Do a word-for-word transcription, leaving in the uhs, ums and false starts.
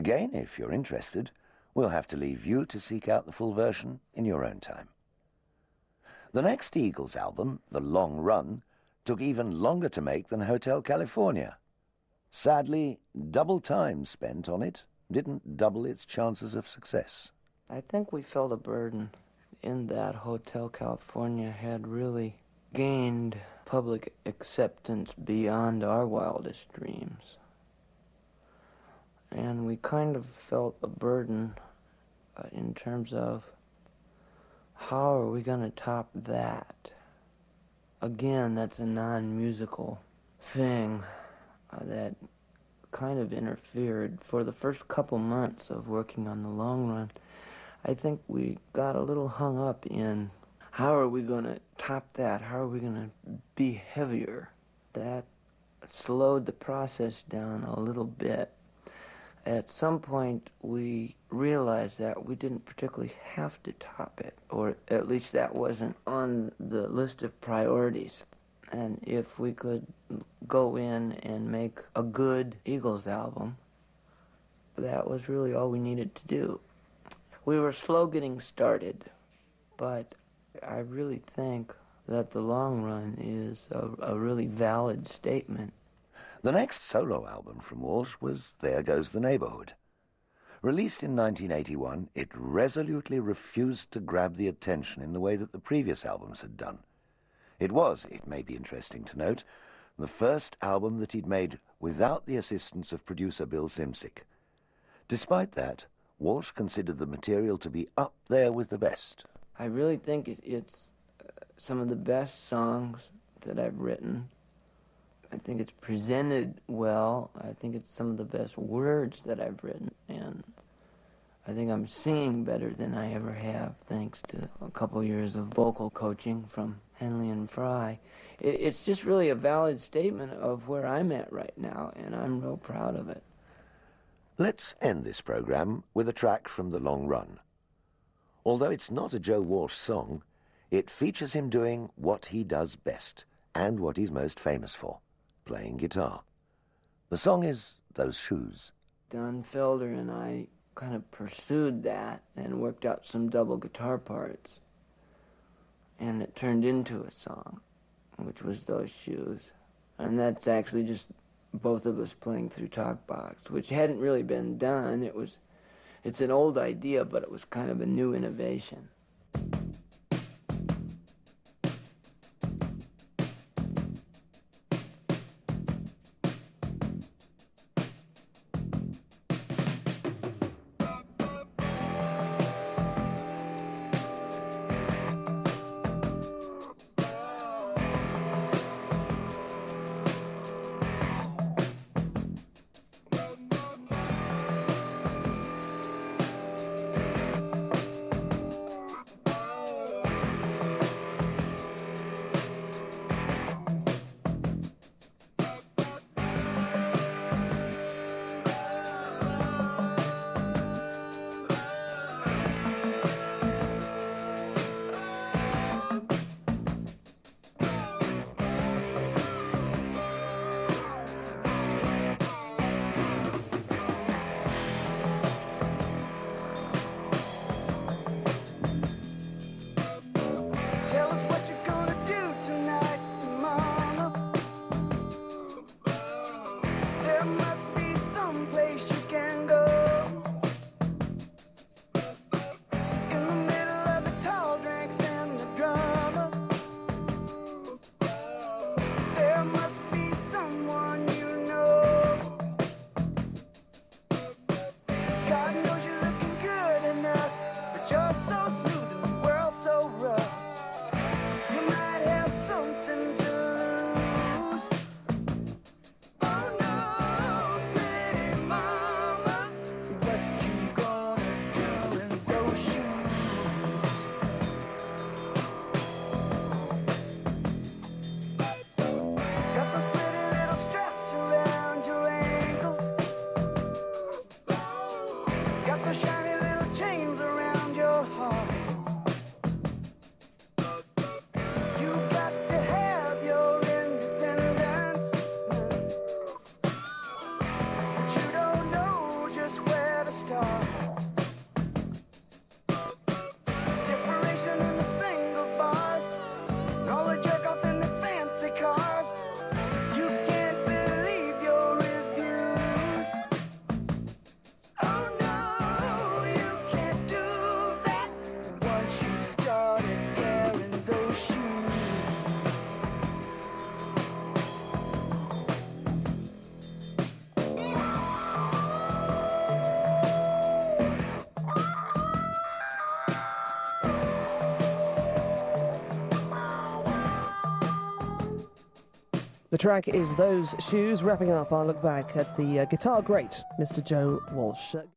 Again, if you're interested, we'll have to leave you to seek out the full version in your own time. The next Eagles album, The Long Run, took even longer to make than Hotel California. Sadly, double time spent on it didn't double its chances of success. I think we felt a burden in that Hotel California had really gained public acceptance beyond our wildest dreams. And we kind of felt a burden uh, in terms of how are we going to top that? Again, that's a non-musical thing uh, that kind of interfered. For the first couple months of working on The Long Run, I think we got a little hung up in how are we going to top that? How are we going to be heavier? That slowed the process down a little bit. At some point, we realized that we didn't particularly have to top it, or at least that wasn't on the list of priorities. And if we could go in and make a good Eagles album, that was really all we needed to do. We were slow getting started, but I really think that The Long Run is a, a really valid statement. The next solo album from Walsh was There Goes the Neighborhood. Released in nineteen eighty-one, it resolutely refused to grab the attention in the way that the previous albums had done. It was, it may be interesting to note, the first album that he'd made without the assistance of producer Bill Szymczyk. Despite that, Walsh considered the material to be up there with the best. I really think it, it's uh, some of the best songs that I've written. I think it's presented well. I think it's some of the best words that I've written. And I think I'm singing better than I ever have, thanks to a couple years of vocal coaching from Henley and Fry. It, it's just really a valid statement of where I'm at right now, and I'm real proud of it. Let's end this program with a track from The Long Run. Although it's not a Joe Walsh song, it features him doing what he does best and what he's most famous for, playing guitar. The song is Those Shoes. Don Felder and I kind of pursued that and worked out some double guitar parts, and it turned into a song, which was Those Shoes. And that's actually just both of us playing through Talkbox, which hadn't really been done. It was, it's an old idea, but it was kind of a new innovation. The track is Those Shoes. Wrapping up our look back at the uh, guitar great, Mister Joe Walsh.